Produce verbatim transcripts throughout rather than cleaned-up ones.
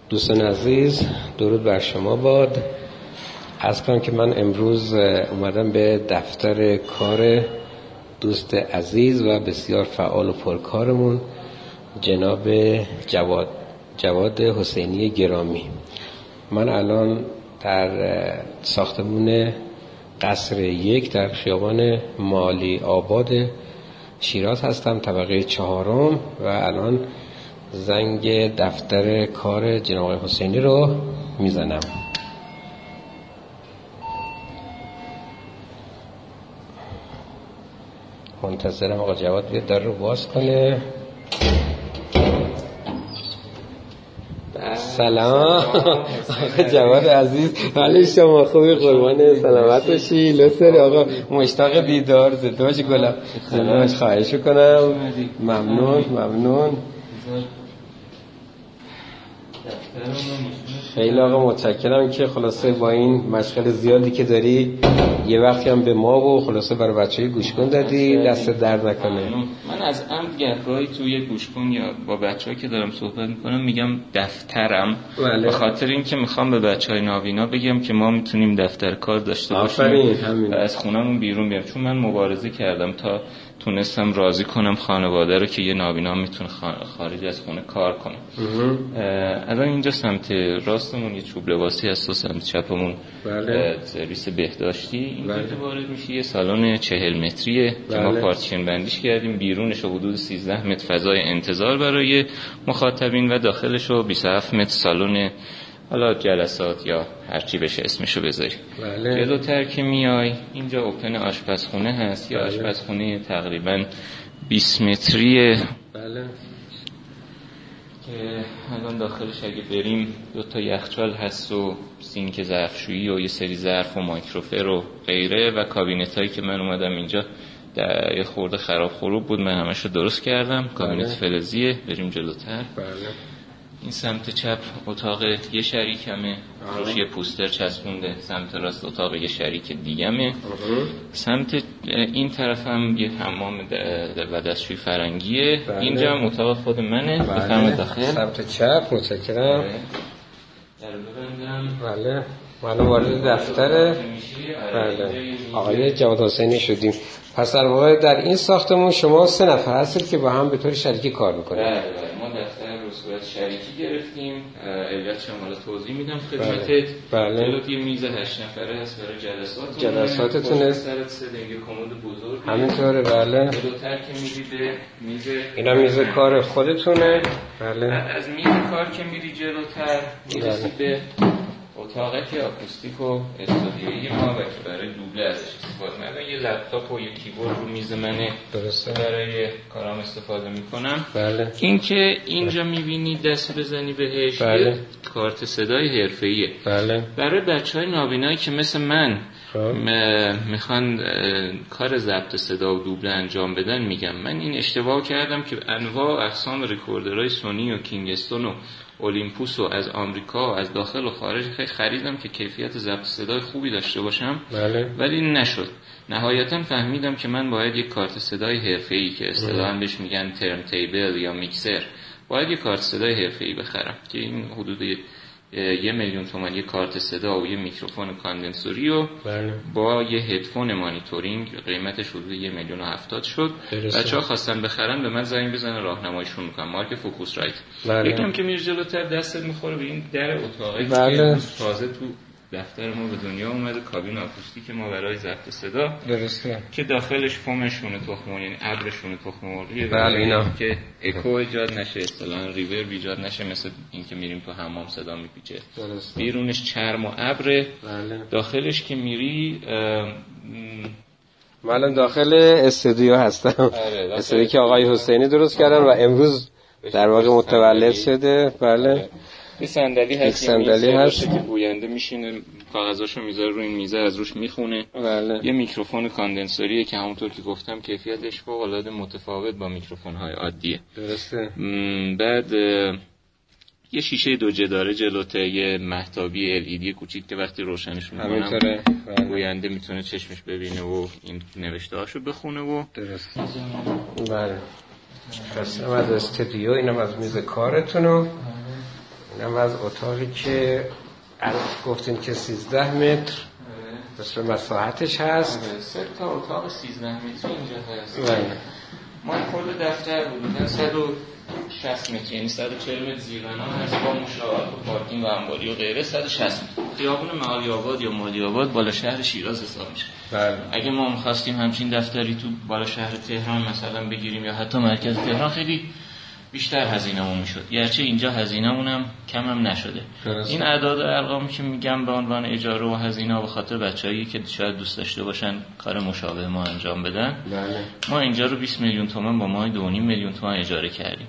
دوستان عزیز، درود بر شما باد. عرض کنم که من امروز اومدم به دفتر کار دوست عزیز و بسیار فعال و پرکارمون جناب جواد جواد حسینی گرامی. من الان در ساختمون قصر یک در خیابان مالی آباد شیراز هستم، طبقه چهارم، و الان زنگ دفتر کار جناب آقای حسینی رو میزنم. منتظرم آقا جواد بیاد در رو باز کنه. سلام آقا جواد عزیز، حالی شما خوبی؟ قربان سلامت باشی. لطفاً آقا مشتاق دیدار زدوش گلم زدوش خواهش کنم. ممنون ممنون خیلی آقا متشکرم که خلاصه با این مشغل زیادی که داری یه وقتی هم به ما و خلاصه برای بچه‌های گوشکن دادی، دست درد نکنه. من از عمد گهگاهی توی گوشکن یا با بچه‌ها که دارم صحبت میکنم میگم دفترم، بله. به خاطر اینکه میخوام به بچه‌های نابینا بگم که ما میتونیم دفتر کار داشته باشیم و از خونمون بیرون بیام، چون من مبارزه کردم تا تونستم راضی کنم خانواده رو که یه نابینا میتونه خارج از خونه کار کنه. الان اینجا سمت راستمون یه چوب لباسی هست و سمت چپمون بله. سرویس بهداشتی. اینجا بله. وارد میشه یه سالن چهل متریه بله. که ما پارتیشن بندیش کردیم. بیرونش حدود سیزده متر فضای انتظار برای مخاطبین و داخلش رو بیست و هفت متر سالن حالا جلسات یا هر چی بشه اسمشو بذاری. بله. جلوتر که میای اینجا اوپن آشپزخونه هست، یا بله. آشپزخونه تقریبا بیست متریه بله. که الان داخلش اگه بریم دو تا یخچال هست و سینک ظرفشویی و یه سری ظرف و مایکروفر و غیره و کابینت هایی که من اومدم اینجا در یه خورده خراب خروب بود، من همشو درست کردم. بله. کابینت فلزیه. بریم جلوتر. بله. این سمت چپ اتاق یه شریکمه، روش یه پوستر چسبونده. سمت راست اتاق یه شریک دیگمه. سمت این طرف هم یه حمام و دستشوی فرنگیه. بله. اینجا هم اتاق خود منه. بله. بفرمایید داخل. سمت چپ. متشکرم. در ببندم. بله. ما وارد دفتر بله آقای جواد حسینی شدیم. پس در واقع در این ساختمون شما سه نفر هستید که با هم به طور شریکی کار میکنید. بله بله. ما دفتر رو صورت شریکی گرفتیم. علت شما رو توضیح میدم خدمتت. بله. جلوت یه میز هشت نفره هست برای جلسات. جلساتتونه. سرت سه دیگه کمد بزرگ. همینطوره بله. جلوتر که میری به میز اینا میز کار خودتونه. بله. از میز کار که میری جلوتر میرسی به اتاقی که آکوستیک و استودیویی ما و که برای دوبله ازش استفاده می‌کنم. یه لپتاپ و یه کیبورد رو میز منه. درسته. برای کارام استفاده میکنم. بله. این که اینجا میبینی دست بزنی بهش بله. کارت صدای حرفه‌ایه. بله. برای بچهای نابینایی که مثل من میخوان کار ضبط صدا و دوبله انجام بدن، میگم من این اشتباه کردم که انواع اقسام ریکوردرهای سونی و کینگستون و اولیمپوس و از آمریکا و از داخل و خارج خیلی خریدم که کیفیت ضبط صدای خوبی داشته باشم. بله. ولی نشد. نهایتا فهمیدم که من باید یک کارت صدای حرفه‌ای که اصطلاحاً بهش میگن ترن تیبل یا میکسر، باید یک کارت صدای حرفه‌ای بخرم که این حدود یه میلیون تومان یه کارت صدا و یه میکروفون کاندنسوری و بله. با یه هدفون مانیتورینگ قیمتش حدود یه میلیون و هفتاد شد. بچه‌ها خواستن بخرن به من زنگ بزنن راهنماییشون میکنم. مارک فوکوس رایت. بله. یکم که میری جلوتر دستت میخوره به این در اتاقی بله. که تازه تو دفتر ما به دنیا اومده، کابین آکوستیک ما برای ضبط صدا. درسته. که داخلش فومشونه تخم مرغ، یعنی ابرشونه تخم مرغیه. بله اینا که اکو ایجاد نشه، اصطلاحاً ریورب ایجاد نشه، مثل اینکه میریم تو حمام صدا میپیچه. درسته. بیرونش چرم و ابره. بله. داخلش که میری من الان داخل استودیو هستم. آره استودیو که آقای حسینی درست کردن و امروز در واقع متولد شده. بله. یه صندلی هست، صندلی هست که گوینده میشینه کاغذاشو میذاره روی این میزه از روش میخونه. بله. یه میکروفون کاندنسوریه که همونطور که گفتم کیفیتش فوق العاده متفاوت با میکروفون‌های عادیه. درسته. بعد یه شیشه دو جه داره جلوته، یه مهتابی ال ای دی کوچیک که وقتی روشنش میکنم گوینده میتونه چشمش ببینه و این نوشته‌هاشو بخونه و درسته. بله. پس از استودیو اینم از میز کارتونو اینم از اتاقی که گفتین که سیزده متر مثل مساحتش هست. سه تا اتاق سیزده متری اینجا هست. نه. ما کل دفتر بودیم صد و شصت متر، یعنی صد و چهل متر زیربنا هست با مشاعات و پارکینگ و انباری و غیره. صد و شصت متر خیابون معالی آباد یا مالی آباد بالا شهر شیراز حساب میشه. بله. اگه ما می‌خواستیم همچین دفتری تو بالا شهر تهران مثلا بگیریم یا حتی مرکز تهران خیلی بیشتر هزینه‌مون میشد، گرچه اینجا هزینه‌مون هم کم هم نشده. درسته. این اعداد و ارقامی که میگم به عنوان اجاره و هزینه به خاطر بچه‌ای که شاید دوست داشته باشن کار مشابه ما انجام بدن. بله. ما اینجا رو بیست میلیون تومان با ماهی دو و نیم میلیون تومان اجاره کردیم.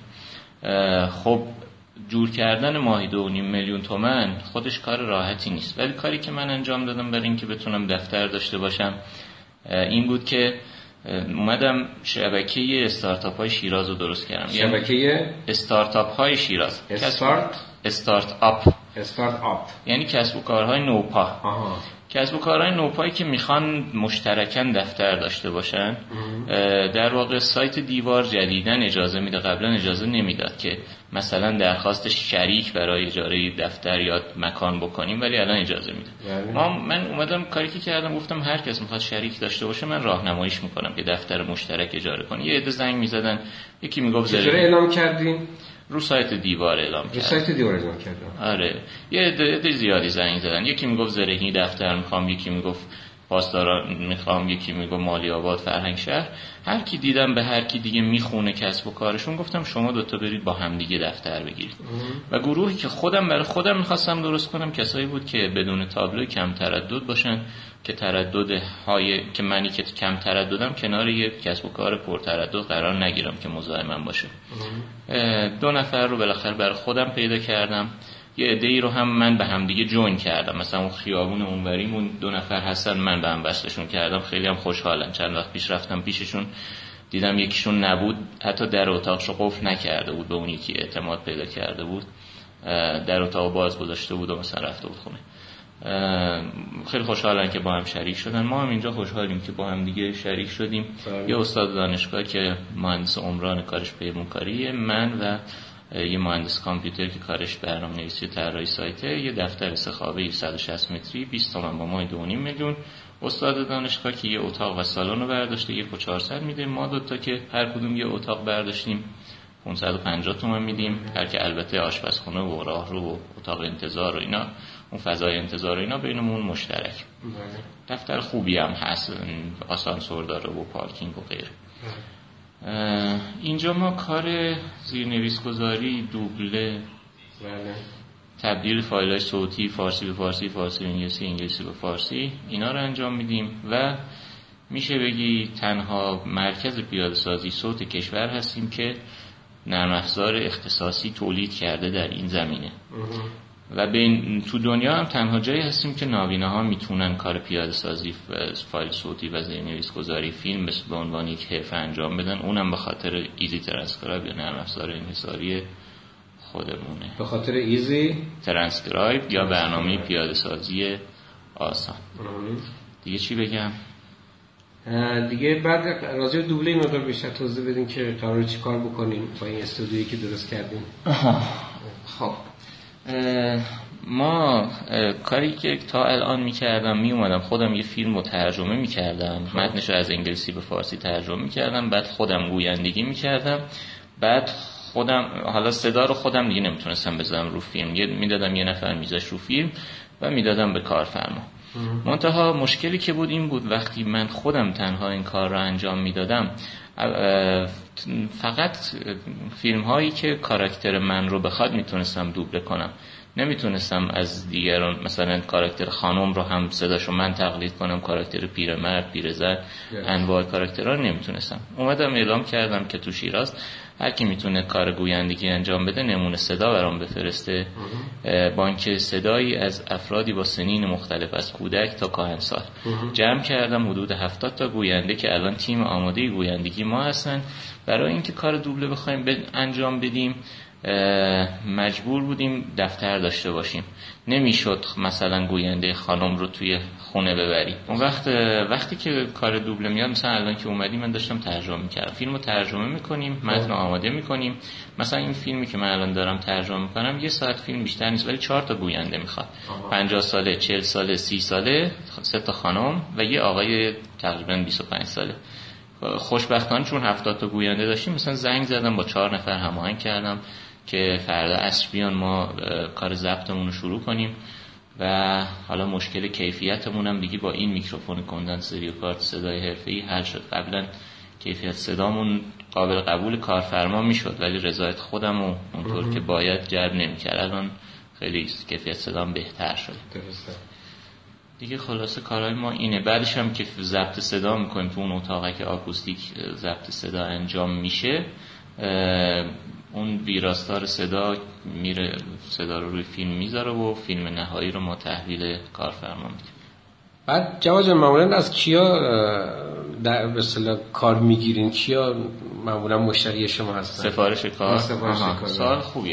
خب جور کردن ماهی دو و نیم میلیون تومان خودش کار راحتی نیست، ولی کاری که من انجام دادم برای اینکه بتونم دفتر داشته باشم این بود که اومدم شبکه استارتاپ های شیراز رو درست کردم. شبکه استارتاپ های شیراز. استارت استارت آپ استارت آپ یعنی کسب و کارهای نوپا. آها. کسب و کارهای نوپایی که میخوان مشترکاً دفتر داشته باشن. در واقع سایت دیوار جدیداً اجازه میده، قبلا اجازه نمیداد که مثلا درخواست شریک برای اجاره دفتر یا مکان بکنیم، ولی الان اجازه میده. ما من اومدم کاری که کردم گفتم هر کس میخواد شریک داشته باشه من راهنماییش میکنم که دفتر مشترک اجاره کنه. یه عده زنگ میزدن، یکی میگفت چطور اعلام کردین؟ رو سایت دیوار اعلام کردم. رو سایت دیوار اعلام کردم. آره. یه عده زیادی زنگ زدن، یکی میگفت زرهی دفتر میخوام، یکی میگفت پاسداران میخوام، یکی میگفت مالی آباد فرهنگ شهر. هر کی دیدم به هر کی دیگه میخونه کسب و کارشون گفتم شما دوتا برید با هم دیگه دفتر بگیرید. و گروهی که خودم برای خودم میخواستم درست کنم کسایی بود که بدون تابلو کم تردد باشن، که تردد های که منی که کم ترددم کنار یک کسب و کار پر تردد قرار نگیرم که مزاحمم باشه. دو نفر رو بالاخره برای خودم پیدا کردم. یه عده‌ای رو هم من به هم دیگه جوین کردم، مثلا اون خیابون اونوریمون دو نفر هستن من به هم وصلشون کردم، خیلی هم خوشحالن. چند وقت پیش رفتم پیششون دیدم یکیشون نبود، حتی در اتاقشو قفل نکرده بود، به اون یکی اعتماد پیدا کرده بود، در اتاق باز گذاشته بود و مثلا رفته بود خونه. خیلی خوشحالن که با هم شریک شدن. ما هم اینجا خوشحالیم که با هم دیگه شریک شدیم. یه استاد دانشگاه که مهندس عمران کارش پیمونکاریه، من و یه مهندس کامپیوتر که کارش برنامه‌نویسی طراحی سایته، یه دفتر سخاوی صد و شصت متری بیست تومن با ماهی دو و نیم میلیون. استاد دانشگاه که یه اتاق و سالن رو برداشته یک و چهارصد میده. ما دوتا که هر کدوم یه اتاق برداشتیم پانصد و پنجاه تومن میدیم، هر که البته آشپزخونه و راهرو و اتاق انتظار و اینا، اون فضای انتظار و اینا بینمون مشترک. دفتر خوبی هم هست، آسانسور داره و پارکینگ و غیره. اینجا ما کار زیرنویس گذاری، دوبله، تبدیل فایل‌های صوتی فارسی به فارسی، فارسی به انگلیسی، انگلیسی به فارسی، اینا رو انجام میدیم و میشه بگی تنها مرکز پیاده سازی صوت کشور هستیم که نرم افزار اختصاصی تولید کرده در این زمینه. و بین تو دنیا هم تنها جایی هستیم که نابینا ها میتونن کار پیاده سازی فایل صوتی و زیرنویس گذاری فیلم به عنوان یک حرفه انجام بدن، اونم به خاطر ایزی ترانسکرایب یا نرم افزار انحصاری خودمونه. به خاطر ایزی ترانسکرایب یا برنامه پیاده سازی آسان. دیگه چی بگم؟ دیگه بعد راجع به دوبله مقدار بیشتر توضیح بدین که قراره چی کار بکنیم با این استودیویی که درست کردیم. خب ما کاری که تا الان میکردم، میومدم خودم یه فیلم رو ترجمه میکردم، متنش رو از انگلیسی به فارسی ترجمه میکردم، بعد خودم گویندگی میکردم، بعد خودم حالا صدا رو خودم دیگه نمیتونستم بذارم رو فیلم، یه میدادم یه نفر میذاش رو فیلم و میدادم به کارفرما. منتها مشکلی که بود این بود وقتی من خودم تنها این کار رو انجام میدادم، فقط فیلم هایی که کاراکتر من رو بخواد میتونستم دوبله کنم، نمیتونستم از دیگران مثلا کاراکتر خانم رو هم صداشو من تقلید کنم، کاراکتر پیرمرد، پیرزن، انواع کاراکترها رو نمیتونستم. اومدم اعلام کردم که تو شیراز هر کی میتونه کار گویندگی انجام بده نمونه صدا برام بفرسته. بانک صدایی از افرادی با سنین مختلف از کودک تا کاهنسال جمع کردم، حدود هفتاد تا گوینده که الان تیم آماده گویندگی ما هستن. برای اینکه کار دوبله بخوایم انجام بدیم مجبور بودیم دفتر داشته باشیم. نمیشد مثلا گوینده خانم رو توی خونه ببری. اون وقت وقتی که کار دوبله میاد، مثلا الان که اومدی من داشتم ترجمه میکردم، فیلمو ترجمه میکنیم، متن آماده میکنیم. مثلا این فیلمی که من الان دارم ترجمه میکنم یه ساعت فیلم بیشتر نیست، ولی چهار تا گوینده میخواد. پنجاه ساله، چهل ساله، سی ساله، سه تا خانم و یه آقای تقریبا بیست و پنج ساله. خوشبختانه چون هفتاد تا گوینده داشتیم، مثلا زنگ زدم با چهار نفر هماهنگ کردم که فردا عصر بیان ما کار ضبطمون رو شروع کنیم و حالا مشکل کیفیتمون هم دیگه با این میکروفون کندنسری و کارت صدای حرفه‌ای حل شد. قبلا کیفیت صدامون قابل قبول کارفرما میشد ولی رضایت خودم و اونطور که باید جلب نمیکرد. الان خیلی کیفیت صدام بهتر شد. درسته. دیگه خلاصه کارهای ما اینه. بعدش هم که ضبط صدا میکنیم تو اون اتاقی که آکوستیک ضبط صدا انجام میشه، اون ویراستار صدا میره صدا رو روی فیلم میذاره و فیلم نهایی رو ما تحویل کارفرما میدیم. بعد جواد جان معمولا از کیا در به اصطلاح کار میگیرین؟ کیا معمولا مشتری شما هستن؟ سفارش کار. سفارش کار. سوال خوبیه.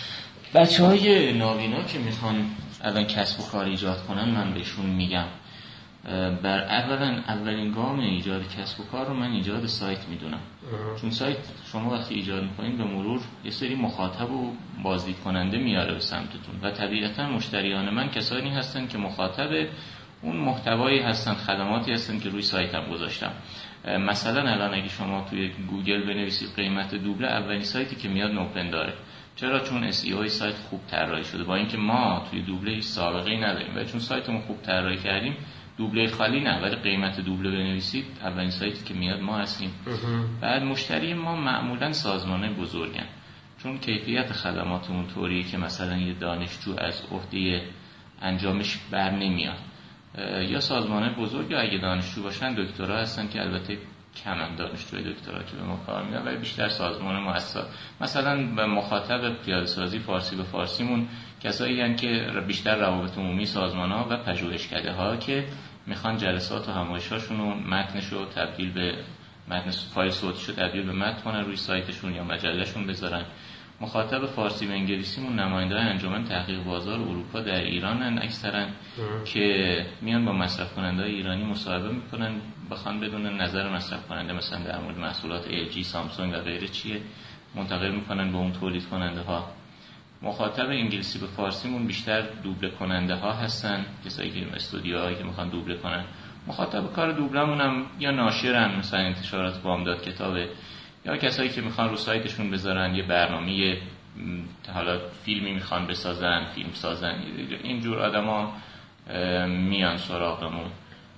بچهای نابینا که میخوان الان کسب و کار ایجاد کنن، من بهشون میگم بر اولا اولین گام ایجاد کسب و کار رو من ایجاد سایت میدونم. چون سایت شما وقتی ایجاد میکنین به مرور یه سری مخاطب و بازدید کننده میاره به سمتتون و طبیعتا مشتریان من کسانی هستن که مخاطب اون محتوایی هستن، خدماتی هستن که روی سایتم گذاشتم. مثلا الان اگه شما توی گوگل بنویسید قیمت دوبله، اولین سایتی که میاد نوپن داره. چرا؟ چون اس ای او سایت خوب طراحی شده. با اینکه ما توی دوبله هیچ سابقه‌ای نداریم ولی چون سایتمون خوب طراحی کردیم، دوبله خالی نه ولی قیمت دوبله بنویسید اولین سایتی که میاد ما هستیم. بعد مشتری ما معمولا سازمان‌های بزرگن، چون کیفیت خدماتمون طوریه که مثلا یه دانشجو از عهده انجامش بر نمیاد. یا سازمان‌های بزرگ یا اگه دانشجو باشن دکترا هستن که البته کمن دانشجوی دکترا که به ما کار میدن، ولی بیشتر سازمان مؤسسات. مثلا به مخاطب پیاده‌سازی فارسی به فارسیمون کسایی هستن که بیشتر روابط عمومی سازمان‌ها و پژوهشکده‌ها که میخوان جلسات و همایش‌هاشون رو متنشو تبدیل به متن فایل صوتیشو تبدیل به متن کنن روی سایتشون یا مجلهشون بذارن. مخاطب فارسی و انگلیسیمون نماینده‌های انجمن تحقیق بازار اروپا در ایرانن اکثرا که میان با مصرف کننده‌های ایرانی مصاحبه میکنن، بخوان بدونن نظر مصرف کننده مثلا در مورد محصولات ال جی، سامسونگ و غیره چیه، منتقل میکنن به اون تولید کننده ها. مخاطب انگلیسی به فارسیمون بیشتر دوبله کننده ها هستن، کسایی که استودیوهایی که میخوان دوبله کنن. مخاطب کار دوبلمون هم یا ناشرن، مثلا انتشارات بامداد کتابه، یا کسایی که میخوان رو سایتشون بذارن یه برنامه، حالا فیلمی میخوان بسازن، فیلم سازن. اینجور آدما میان سراغمون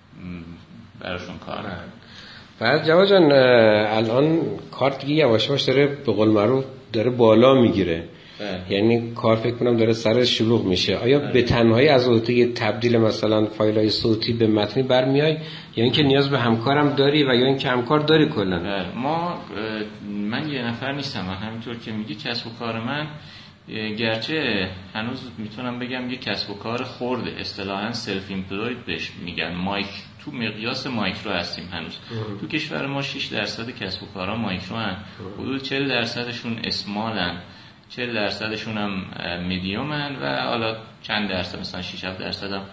براشون کار. بعد جواد جان الان کار دیگه یواش یواش داره به قول معروف داره بالا میگیره، یعنی کار فکر کنم داره سر شلوغ میشه. آیا به تنهایی از عهده تبدیل مثلا فایل‌های صوتی به متنی برمیای یا اینکه نیاز به همکارم داری و یا اینکه همکار داری کلا؟ ما من یه نفر نیستم و همینطور که میگی کسب و کار من گرچه هنوز میتونم بگم یه کسب و کار خرده، اصطلاحاً سلف ایمپلوید بهش میگن، مایک تو مقیاس مایکرو هستیم هنوز. تو کشور ما شش درصد کسب و کارها مایکرو هن، حدود چهل درصدشون اسمالن، چهل درصدشون هم میدیومن و حالا چند درصد مثلا شش هفت درصد هم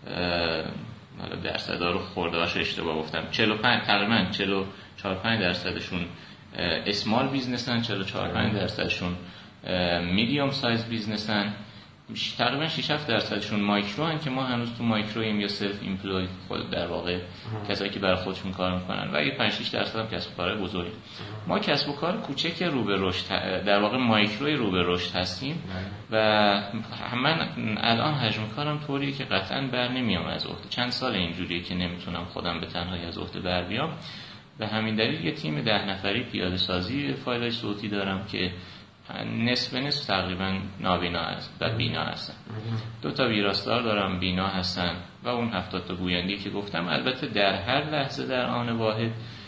حالا درصدا رو خورده‌اش اشتباه گفتم، چهل و پنج تقریبا چهل و چهار پنج درصدشون اسمال بیزنسن، چهل و چهار پنج درصدشون میدیوم سایز بیزنسن، تقریبا شش هفت درصدشون مایکرو هن که ما هنوز تو مایکرویم یا سلف ایمپلوید، خود در واقع کسایی که برای خودشون کار میکنن، و یه پنج شش درصد هم کسب و کارهای بزرگ. ما کسب و کار کوچک رو به رشد، در واقع مایکروی رو به رشد هستیم و من الان حجم کارم طوریه که قطعا بر نمیام از عهده. چند سال اینجوریه که نمیتونم خودم به تنهایی از عهده بر بیام. به همین دلیل یه تیم ده نفری پیاده سازی فایل‌های صوتی دارم که نصف نصف تقریبا نابینا هست و بینا هستن. دو تا ویراستار دارم بینا هستن و اون هفتاد تا گوینده که گفتم. البته در هر لحظه در آن واحد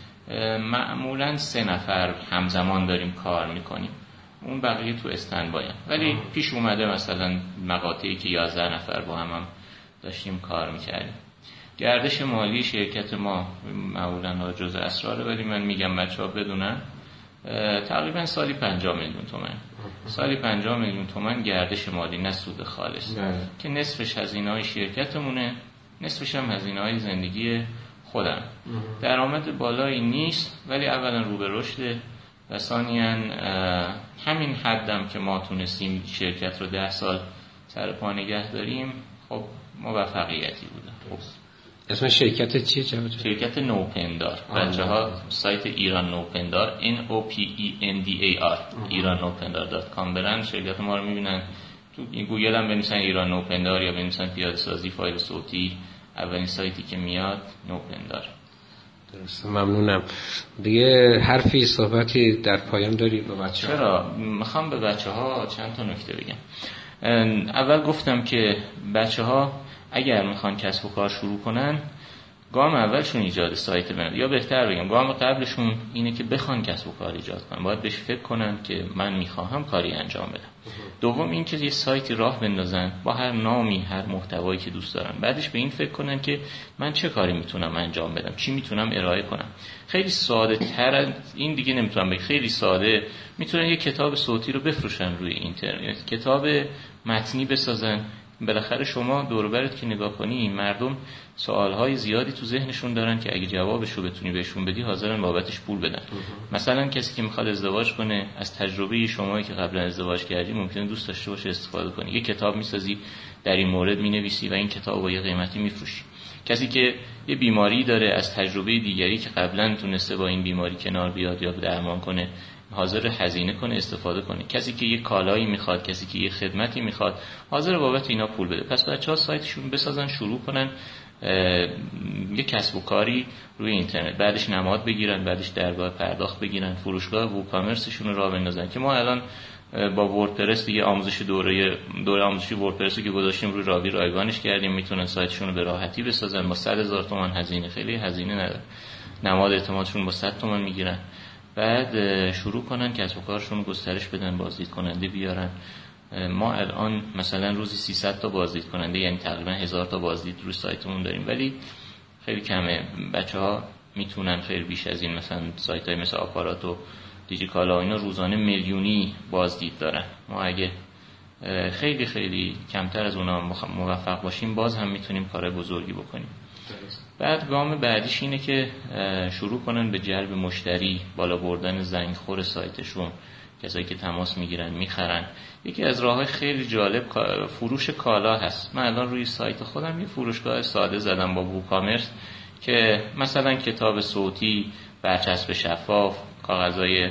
معمولا سه نفر همزمان داریم کار میکنیم، اون بقیه تو استندبای. ولی پیش اومده مثلا مقاطعی که یازده نفر با هم, هم داشتیم کار میکردیم. گردش مالی شرکت ما معمولا جزء اسراره، ولی من میگم بچه‌ها بدونن تقریبا سالی پنجاه میلیون تومان. سالی پنجاه میلیون تومان گردش مالی، نه سود خالص، که نصفش هزینه‌های شرکتمونه، نصفش هم هزینه‌های زندگی خودم. درآمد بالایی نیست، ولی اولا رو به رشد و ثانیاً همین حدم که ما تونستیم شرکت رو ده سال سر پا نگه داریم، خب موفقیتی بوده. خب اسم شرکت چیه جواد؟ شرکت نوپندار. بچه‌ها سایت ایران نوپندار N O P E N D A R ایران نوپندار دات کام برن شرکت ما رو می‌بینن. تو گوگل هم بنویسن ایران نوپندار یا بنویسن پیاده سازی فایل صوتی، اولین سایتی که میاد نوپندار. درسته، ممنونم. دیگه حرفی صحبتی در پایان داری به بچه‌ها؟ چرا؟ میخوام به بچه‌ها چند تا نکته بگم. اول گفتم که بچه‌ها اگر میخوان کسب و کار شروع کنن، گام اولشون ایجاد سایت بنویسن، یا بهتر بگم گام قبلشون اینه که بخوان کسب و کار ایجاد کنن. باید بهش فکر کنن که من میخواهم کاری انجام بدم. دوم این که یه سایتی راه بندازن با هر نامی، هر محتوایی که دوست دارن. بعدش به این فکر کنن که من چه کاری میتونم انجام بدم، چی میتونم ارائه کنم. خیلی ساده تر این دیگه نمیتونم بگم، خیلی ساده میتونن یه کتاب صوتی رو بفروشن روی اینترنت، کتاب متنی بسازن. بالاخره شما دور و برت که نگاه کنی، مردم سوالهای زیادی تو ذهنشون دارن که اگه جوابش رو بتونی بهشون بدی حاضرن بابتش پول بدن. مثلا کسی که میخواد ازدواج کنه، از تجربه شمایی که قبلا ازدواج کردی ممکنه دوست داشته باشه استفاده کنی. یه کتاب میسازی در این مورد مینویسی و این کتاب با یه قیمتی میفروشی. کسی که یه بیماری داره، از تجربه دیگری که قبلا تونسته با این بیماری کنار بیاد یا درمان کنه، حاضر هزینه کنه، استفاده کنه. کسی که یه کالایی میخواد، کسی که یه خدمتی میخواد، حاضر بابت اینا پول بده. پس بچه‌ها سایتشون بسازن، شروع کنن یه کسب و کاری روی اینترنت، بعدش نماد بگیرن، بعدش درگاه پرداخت بگیرن، فروشگاه ووکامرسشون رو راه بندازن. که ما الان با وردپرس دیگه آموزش دوره دوره آموزشی وردپرس که گذاشتیم روی راوی رایگانش کردیم، میتونن سایتشون رو به راحتی بسازن با صد هزار تومان هزینه. خیلی هزینه نداره. نماد اعتمادشون با صد تومان میگیرن. بعد شروع کنن کسب و کارشون رو گسترش بدن، بازدید کننده بیارن. ما الان مثلا روزی سیصد تا بازدید کننده، یعنی تقریبا هزار تا بازدید روی سایتمون داریم، ولی خیلی کمه. بچه‌ها میتونن خیلی بیش از این، مثلا سایت‌های مثل آپارات و دیجیکالا اینا روزانه میلیونی بازدید دارن. ما اگه خیلی خیلی کمتر از اونا موفق باشیم، باز هم میتونیم کار بزرگی بکنیم. بعد گام بعدیش اینه که شروع کنن به جلب مشتری، بالا بردن زنگخور سایتشون، کسایی که تماس میگیرن میخرن. یکی از راه‌های خیلی جالب فروش کالا هست. من الان روی سایت خودم یه فروشگاه ساده زدم با ووکامرس که مثلا کتاب صوتی، برچسب شفاف، کاغذهای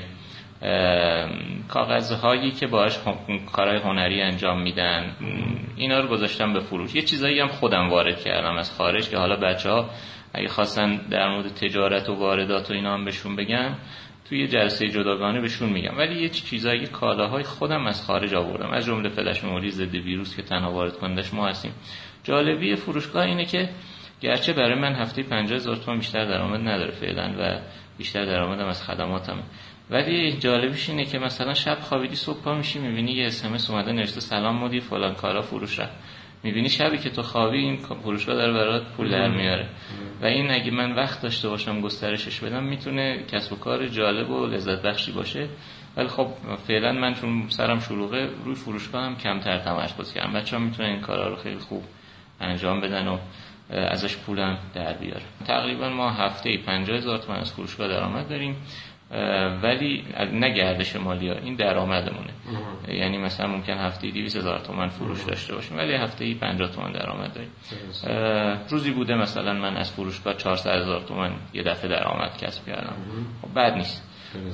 کاغذهایی که باهاش کارهای هنری انجام میدن، اینا رو گذاشتم به فروش. یه چیزایی هم خودم وارد کردم از خارج که حالا بچه‌ها اگه خواستن در مورد تجارت و واردات و اینا هم بهشون بگم، توی جلسه جداگانه بهشون میگم. ولی یه چیزایی کالاهای خودم از خارج آوردم، از جمله فلش مموری ضد ویروس که تنها وارد کنندش ما هستیم. جالبی فروشگاه اینه که گرچه برای من هفته پنجاه هزار تومان بیشتر درآمد نداره فعلا و بیشتر درآمدم از خدماتم، ولی جالبیش اینه که مثلا شب خوابیدی صبح پا میشی میبینی یه اس ام اس اومده نوشته سلام مدیر فلان کارا فروش رفت. میبینی شبی که تو خوابی این فروشگاه داره برات پول در میاره. و این اگه من وقت داشته باشم گسترشش بدم میتونه کسب و کار جالب و لذت بخشی باشه. ولی خب فعلا من چون سرم شلوغه روی فروشگاه هم کمتر تمرکز کردم. بچه‌ها میتونن این کارا رو خیلی خوب انجام بدن و ازش پولم در بیاره. تقریبا ما هفته‌ای پنجاه هزار تومان از فروشگاه درآمد داریم، ولی نه گردش مالی ها، این درآمدمونه. یعنی مثلا ممکن هفته‌ای دویست هزار تومان فروش داشته باشیم ولی هفته‌ای پنجاه تومان درآمد داریم. روزی بوده مثلا من از فروشگاه چهارصد هزار تومان یه دفعه درآمد کسب کردم. خب بد نیست،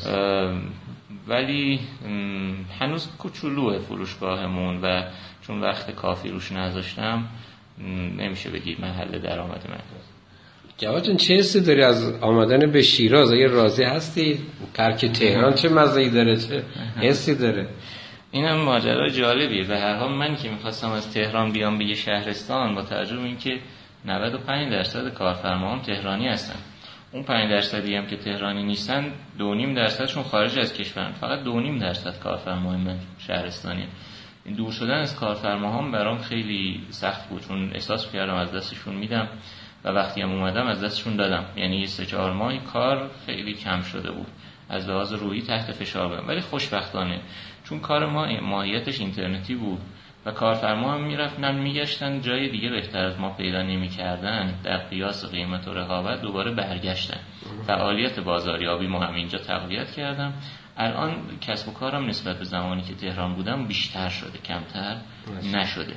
ولی هنوز کوچولوه فروشگاهمون و چون وقت کافی روش نذاشتم نمیشه بگید محل درآمد من. جواد جان چه حسی داری از آمدن به شیراز؟ اگه راضی هستی؟ ترک تهران چه مزه‌ای داره، چه حسی داره؟ اینم ماجرا جالبیه. به هر حال من که می‌خواستم از تهران بیام به یه شهرستان، با توجه به اینکه نود و پنج درصد کارفرماها تهرانی هستن، اون پنج درصدی هم که تهرانی نیستن دو و نیم درصدشون خارج از کشورن، فقط دو و نیم درصد کارفرمای من شهرستانی. این دور شدن از کارفرماهام برام خیلی سخت بود، چون احساس کردم از دستشون میدم و وقتی هم اومدم از دستشون دادم. یعنی سه چهار ماهی کار خیلی کم شده بود. از لحاظ روحی تحت فشار بودم. ولی خوشبختانه چون کار ما ماهیتش اینترنتی بود و کارفرما هم میرفتن میگشتن جای دیگه بهتر از ما پیدا نمی‌کردن، در قیاس قیمت و رقابت دوباره برگشتن. فعالیت بازاریابی ما هم اینجا تقویت کردم. الان کسب و کارم نسبت به زمانی که تهران بودم بیشتر شده، کمتر نشده.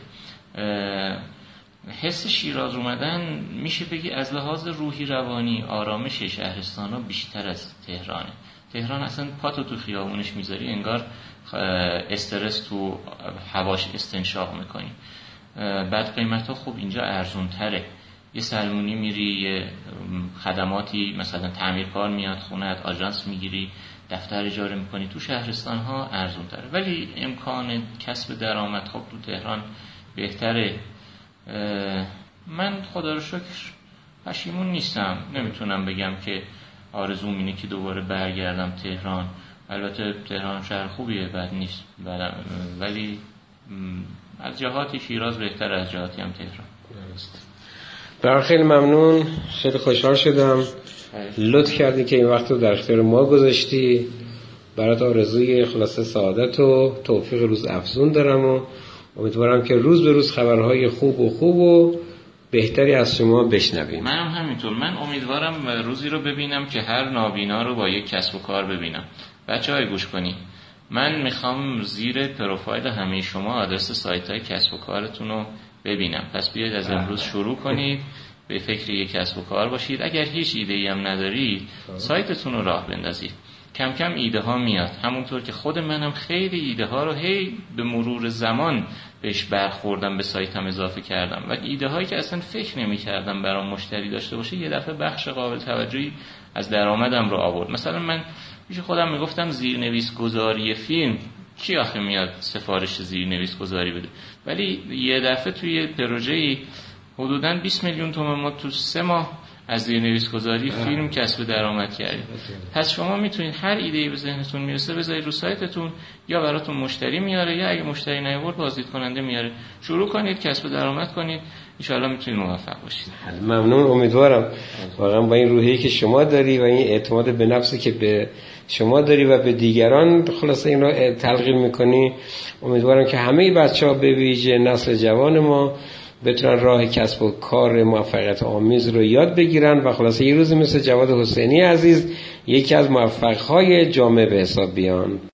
حس شیراز اومدن میشه بگی از لحاظ روحی روانی آرامش شهرستان‌ها بیشتر از تهرانه. تهران اصلا پاتو تو خیابونش میذاری انگار استرس تو هواش استنشاق میکنی. بعد قیمت ها خوب اینجا ارزون تره. یه سلمونی میری، یه خدماتی مثلا تعمیرکار میاد خونت، آژانس میگیری، دفتر اجاره میکنی، تو شهرستان ها ارزون تره. ولی امکان کسب درآمد خب تو تهران بهتره. من خدا رو شکر پشیمون نیستم. نمیتونم بگم که آرزوم اینه که دوباره برگردم تهران. البته تهران شهر خوبیه، بد نیست، ولی از جهاتی شیراز بهتر از جهاتی هم تهران. برای خیلی ممنون، خیلی خوشحال شدم. لطف کردی که این وقت رو در اختیار ما گذاشتی. برات آرزوی خلاصه سعادت و توفیق روز افزون دارم و امیدوارم که روز به روز خبرهای خوب و خوب و بهتری از شما بشنویم. منم همینطور. من امیدوارم روزی رو ببینم که هر نابینا رو با یک کسب و کار ببینم. بچه‌های گوش کنید، من میخوام زیر پروفایل همه شما آدرس سایت‌های کسب و کارتون رو ببینم. پس بیاید از امروز شروع کنید به فکر یک کسب و کار باشید. اگر هیچ ایده‌ای هم ندارید سایتتون رو راه بندازید. کم کم ایده ها میاد. همونطور که خود منم خیلی ایده ها رو هی به مرور زمان بهش برخوردم، به سایتم اضافه کردم و ایده هایی که اصلا فکر نمی کردم برام مشتری داشته باشه یه دفعه بخش قابل توجهی از درآمدم رو آورد. مثلا من پیش خودم میگفتم زیرنویس گذاری فیلم کی آخه میاد سفارش زیرنویس گذاری بده، ولی یه دفعه توی پروژه‌ای حدوداً بیست میلیون تومان ما تو سه ماه از زیرنویس‌گذاری فیلم کسب درآمد کردید. پس شما میتونید هر ایده‌ای به ذهنتون میرسه بذارید رو سایتتون، یا براتون مشتری میاره یا اگه مشتری نیاورد بازدید کننده میاره. شروع کنید کسب درآمد کنید، ان شاءالله میتونید موفق باشید. ممنون. امیدوارم واقعا با این روحیه‌ای که شما داری و این اعتماد به نفسی که به شما داری و به دیگران خلاصه اینو تلقین میکنی، امیدوارم که همه بچه‌ها به ویژه نسل جوان ما بتونن راه کسب و کار موفقیت آمیز رو یاد بگیرن و خلاصه یه روزی مثل جواد حسینی عزیز یکی از موفق‌های جامعه به حساب بیان.